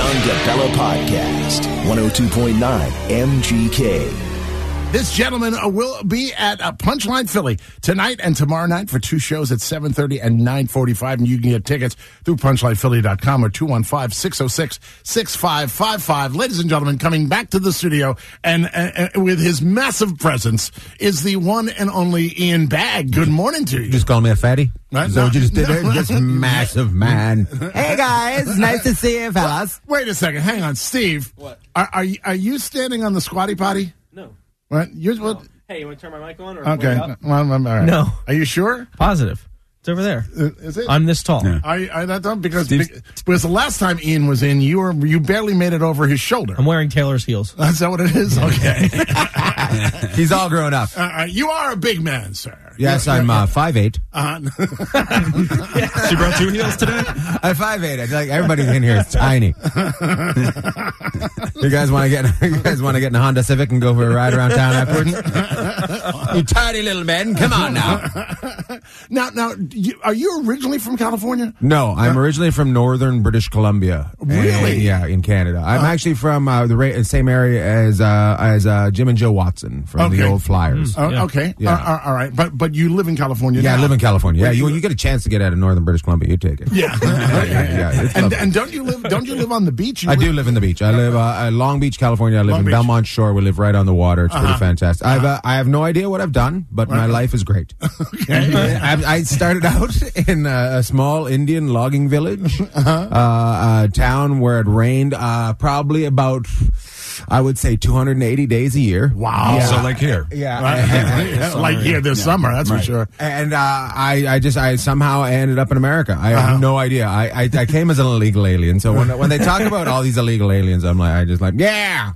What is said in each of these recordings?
John DeBella Podcast, 102.9 MGK. This gentleman will be at Punchline Philly tonight and tomorrow night for two shows at 7:30 and 9:45. And you can get tickets through punchlinephilly.com or 215-606-6555. Ladies and gentlemen, coming back to the studio and with his massive presence is the one and only Ian Bagg. Good morning to you. Just call me a fatty? Right? So you just did it? Just massive man. Hey, guys. Nice to see you, fellas. Wait a second. Hang on. Steve. What? Are you standing on the squatty potty? No. What? What? Hey, you want to turn my mic on? Or Okay. Well, all right. No. Are you sure? Positive. It's over there. Is it? I'm this tall. Are you that dumb? Because the last time Ian was in, you barely made it over his shoulder. I'm wearing Taylor's heels. Is that what it is? Okay. He's all grown up. You are a big man, sir. Yes, I'm 5'8". She brought 2 heels today? I'm 5'8". I feel like everybody in here is tiny. You guys want to get in a Honda Civic and go for a ride around town afterwards? You tiny little men, come on now. Now, are you originally from California? No, I'm originally from northern British Columbia. Really? Yeah, in Canada. I'm actually from the same area as Jim and Joe Watson from the old Flyers. Okay. Yeah. All right. But you live in California now? Yeah, I live in California. Yeah, you get a chance to get out of northern British Columbia, you take it. Yeah. It's and don't you live on the beach? I do live in the beach. I live Long Beach, California. I live in Belmont Shore. We live right on the water. It's pretty fantastic. I have no idea what I've done, but my life is great. Okay. I started out in a small Indian logging village, a town where it rained probably about, I would say, 280 days a year. Wow. Yeah. So like here. Yeah. Like here this summer, that's for sure. And I somehow ended up in America. I have no idea. I came as an illegal alien. So when they talk about all these illegal aliens, I'm like, yeah.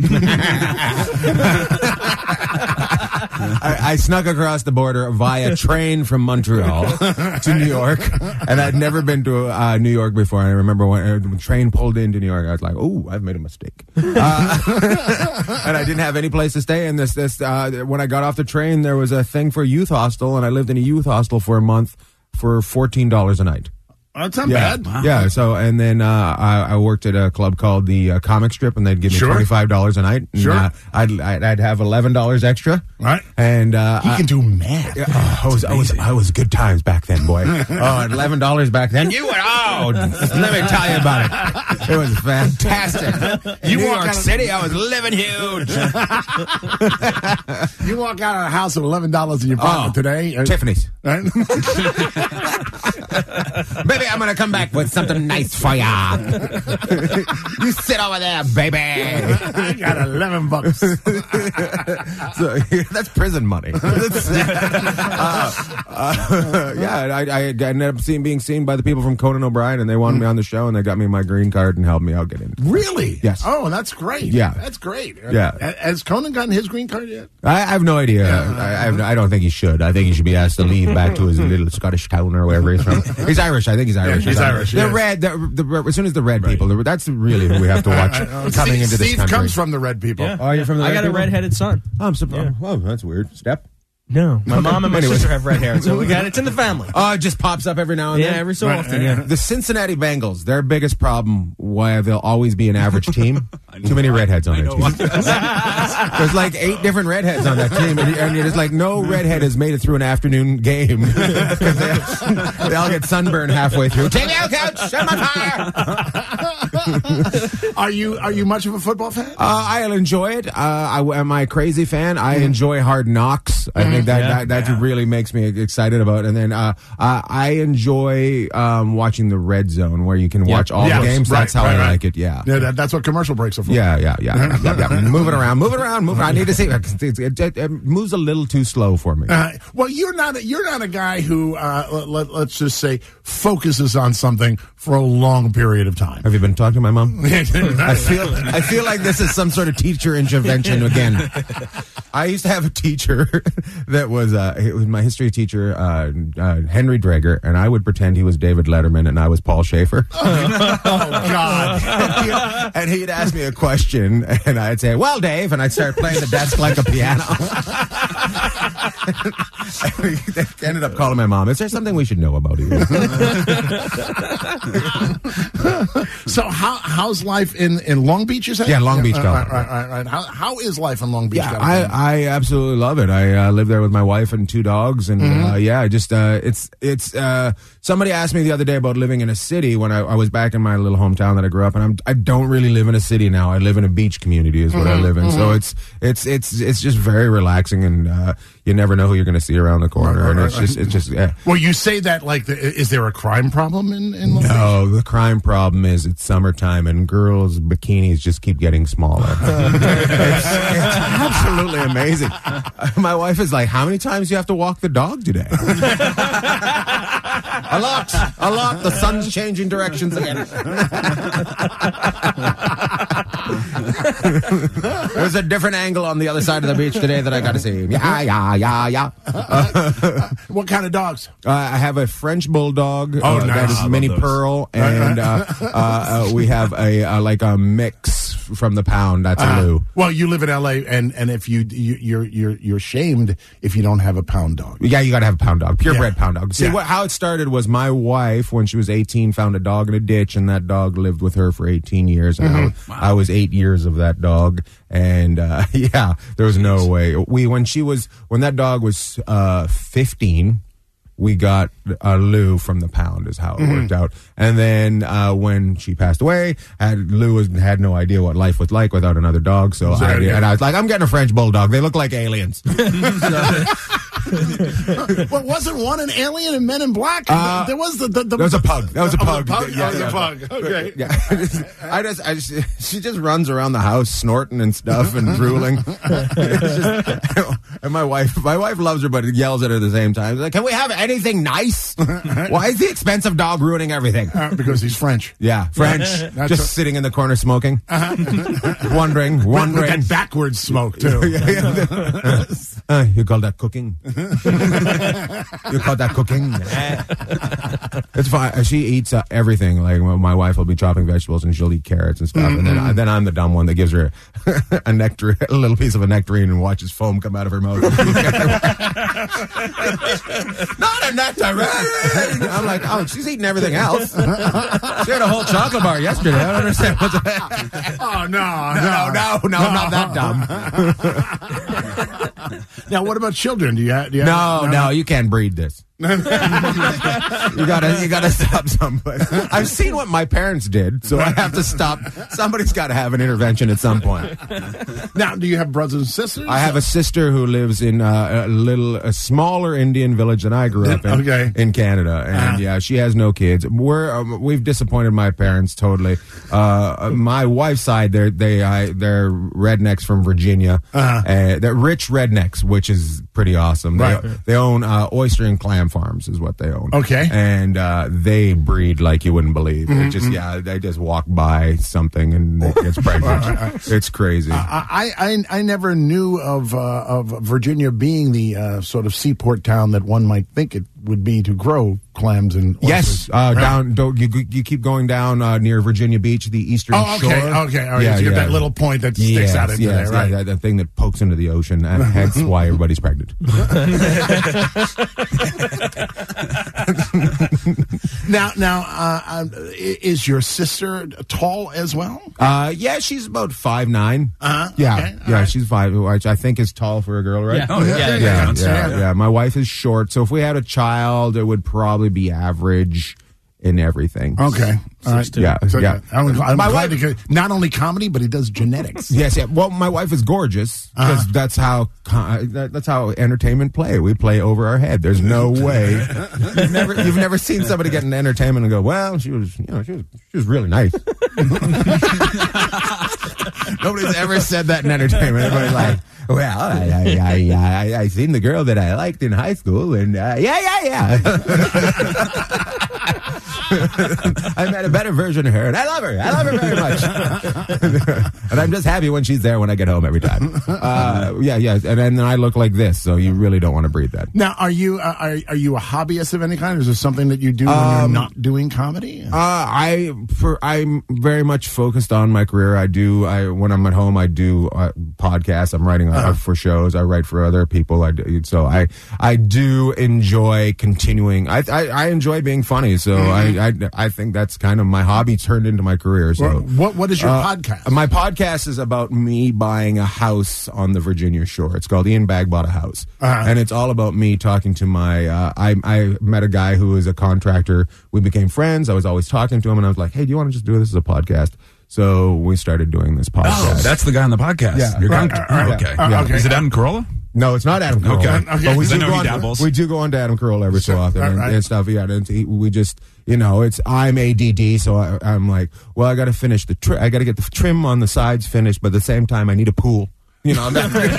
I snuck across the border via train from Montreal to New York, and I'd never been to New York before. I remember when the train pulled into New York, I was like, "Oh, I've made a mistake," and I didn't have any place to stay. And when I got off the train, there was a thing for a youth hostel, and I lived in a youth hostel for a month for $14 a night. That's not bad. Wow. Yeah. So, and then I worked at a club called the Comic Strip, and they'd give me $25 a night. And, sure. I'd have $11 extra. Right. And he can do math. I was good times back then, boy. At $11 back then, let me tell you about it. It was fantastic. New York City, I was living huge. You walk out of the house with $11 in your pocket today. Tiffany's. Right? Baby, I'm going to come back with something nice for ya. You sit over there, baby. I got $11. So, that's prison money. I ended up being seen by the people from Conan O'Brien, and they wanted me on the show, and they got me my green card and helped me out get in. Really? Yes. Oh, that's great. Yeah. That's great. Yeah. Has Conan gotten his green card yet? I have no idea. I don't think he should. I think he should be asked to leave back to his little Scottish town or wherever he's from. He's Irish. I think he's Irish. Yeah, he's Irish. The red. As soon as the red people. That's really who we have to watch coming into this country. Steve comes from the red people. Yeah. Oh, you're from the red I got people? a redheaded son. Oh, I'm surprised. Oh, that's weird. Step. No. My mom and my sister have red hair, so it's in the family. Oh, it just pops up every now and then? Yeah, every so often, yeah. The Cincinnati Bengals, their biggest problem, why they'll always be an average team, too many redheads on their team. There's like 8 different redheads on that team, and you're just like, no redhead has made it through an afternoon game. They all get sunburned halfway through. Take me out, coach! I'm on fire! Are you much of a football fan? I'll enjoy it. Am I a crazy fan? I enjoy Hard Knocks. I think that really makes me excited about it. And then I enjoy watching the Red Zone, where you can watch all the games. That's how I like it. Yeah. That's what commercial breaks are for. Yeah. Move it around. I need to see it moves a little too slow for me. Well, you're not a guy who let's just say focuses on something for a long period of time. Have you been talking to my mom? I feel like this is some sort of teacher intervention again. I used to have a teacher that was my history teacher, Henry Drager, and I would pretend he was David Letterman and I was Paul Schaefer. Oh God! And he'd ask me a question, and I'd say, "Well, Dave," and I'd start playing the desk like a piano. They ended up calling my mom. Is there something we should know about you? So how's life in Long Beach? Is that? Yeah, Long Beach, Right. How is life in Long Beach? Yeah, I absolutely love it. I live there with my wife and 2 dogs, and it's somebody asked me the other day about living in a city when I was back in my little hometown that I grew up, and I don't really live in a city now. I live in a beach community is what I live in. So it's just very relaxing, and you never know who you're going to see around the corner, and it's just yeah. Well, you say that like, is there a crime problem in Long Beach? No, the crime problem is it's summertime and girls' bikinis just keep getting smaller. It's absolutely amazing. My wife is like, how many times do you have to walk the dog today? A lot. The sun's changing directions again. There's a different angle on the other side of the beach today that I got to see. Yeah. What kind of dogs? I have a French bulldog. Nice. That is Mini Pearl, and we have a mix from the pound. That's Lou. Well, you live in L.A. and if you're shamed if you don't have a pound dog. Yeah, you got to have a pound dog, purebred pound dog. See, Yeah. how it started was my wife, when she was 18, found a dog in a ditch, and that dog lived with her for 18 years. And I was 8 years of that dog, and there was no way. When that dog was 15. We got Lou from the pound is how it worked out. And then when she passed away, Lou had no idea what life was like without another dog. So I was like, I'm getting a French bulldog. They look like aliens. Well, wasn't one an alien in Men in Black? There was the There was a pug. That was a pug. That was a pug. Okay. Yeah. She just runs around the house snorting and stuff and drooling. And my wife loves her, but yells at her at the same time. She's like, can we have anything nice? Why is the expensive dog ruining everything? Because he's French. Yeah, French. Just sitting in the corner smoking. Wondering. With that backwards smoke, too. You call that cooking? You call that cooking? It's fine. She eats everything. Like my wife will be chopping vegetables and she'll eat carrots and stuff, and then I'm the dumb one that gives her a little piece of a nectarine and watches foam come out of her mouth. Not a nectarine. I'm like, oh, she's eating everything else. She had a whole chocolate bar yesterday. I don't understand what's. Oh no, not that dumb. Now, what about children? Do you have No, you can't breed this. You gotta stop somebody. I've seen what my parents did, so I have to stop. Somebody's got to have an intervention at some point. Now, do you have brothers and sisters? I have a sister who lives in a smaller Indian village than I grew up in, in Canada, and she has no kids. We've disappointed my parents totally. My wife's side, they're rednecks from Virginia. They're rich rednecks, which is pretty awesome. They own oyster and clam farms is what they own. Okay. And they breed like you wouldn't believe. They just walk by something and it gets pregnant. It's crazy. I never knew of Virginia being the sort of seaport town that one might think it would be to grow clams and oysters. Yes, you keep going down near Virginia Beach, the eastern shore. Okay, all right. Yeah, so you have that little point that sticks out into there, right? Yeah, that thing that pokes into the ocean, and hence why everybody's pregnant. Now, is your sister tall as well? Yeah, she's about 5'9". Yeah, okay, right. She's 5, which I think is tall for a girl, right? Yeah. My wife is short, so if we had a child, it would probably be average in everything. Okay. All right. Yeah. So, yeah. I'm glad because not only comedy, but he does genetics. Yes. Yeah. Well, my wife is gorgeous because that's how entertainment play. We play over our head. There's no way. You've never seen somebody get into entertainment and go, well, she was really nice. Nobody's ever said that in entertainment. Everybody's like, well, I seen the girl that I liked in high school, and yeah. I met a better version of her, and I love her. I love her very much. And I'm just happy when she's there when I get home every time. Yeah. And then I look like this, so you really don't want to breed that. Now, are you a hobbyist of any kind? Or is there something that you do when you're not doing comedy? I'm very much focused on my career. When I'm at home, I do podcasts. I'm writing for shows. I write for other people. So I do enjoy continuing. I enjoy being funny. So I think that's kind of my hobby turned into my career. So what is your podcast? My podcast is about me buying a house on the Virginia shore. It's called Ian Bagg Bought a House, and it's all about me talking to my. I met a guy who is a contractor. We became friends. I was always talking to him, and I was like, "Hey, do you want to just do this as a podcast?" So we started doing this podcast. Oh, that's the guy on the podcast. Yeah. Okay. Is it Adam Carolla? No, it's not Adam Carolla. Okay. But he we do go on to Adam Carolla every so often and stuff. Yeah, and we just, I'm ADD, so I'm like, well, I got to finish I got to get the trim on the sides finished, but at the same time, I need a pool. That's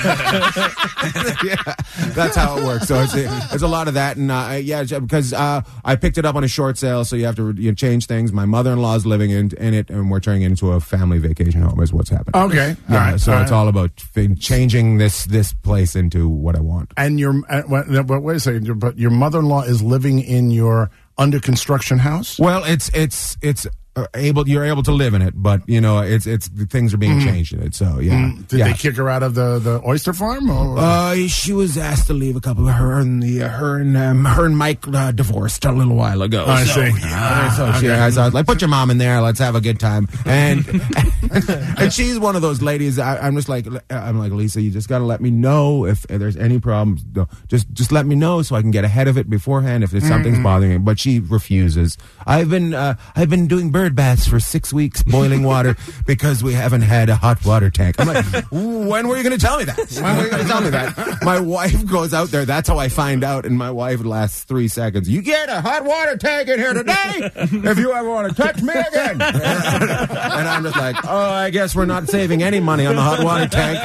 how it works. So it's a lot of that, and because I picked it up on a short sale, so you have to change things. My mother-in-law's living in it, and we're turning it into a family vacation home. Is what's happening. Okay, it's all about changing this place into what I want. And but wait a second. But your mother-in-law is living in your under construction house. Well, it's. You're able to live in it, but it's things are being changed in it. So yeah. Did they kick her out of the oyster farm? Or? She was asked to leave a couple of her and Mike divorced a little while ago. I see. I was like, put your mom in there. Let's have a good time. And and she's one of those ladies. I'm like Lisa, you just got to let me know if there's any problems. Just let me know so I can get ahead of it beforehand if there's something's bothering me. But she refuses. I've been doing bird baths for 6 weeks, boiling water, because we haven't had a hot water tank. I'm like, when were you going to tell me that? When were you going to tell me that? My wife goes out there. That's how I find out. And my wife lasts 3 seconds. You get a hot water tank in here today if you ever want to touch me again. And I'm just like, I guess we're not saving any money on the hot water tank.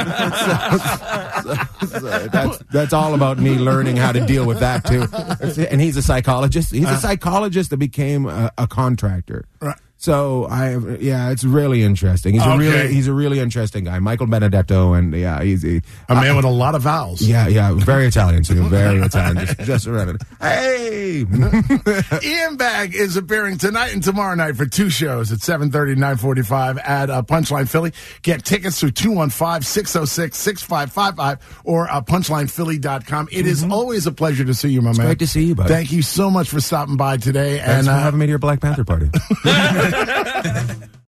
So that's all about me learning how to deal with that too. And he's a psychologist. He's a psychologist that became a contractor. Right. So it's really interesting. He's a really interesting guy, Michael Benedetto, and he's a man with a lot of vowels. Yeah, very Italian too, very Italian. Just around it. Hey, Ian Bagg is appearing tonight and tomorrow night for 2 shows at 7:30 and 9:45 at Punchline Philly. Get tickets through 215-606-6555 or punchlinephilly.com. It is always a pleasure to see you, my man. Great to see you, buddy. Thank you so much for stopping by today. Thanks for having me to your Black Panther party.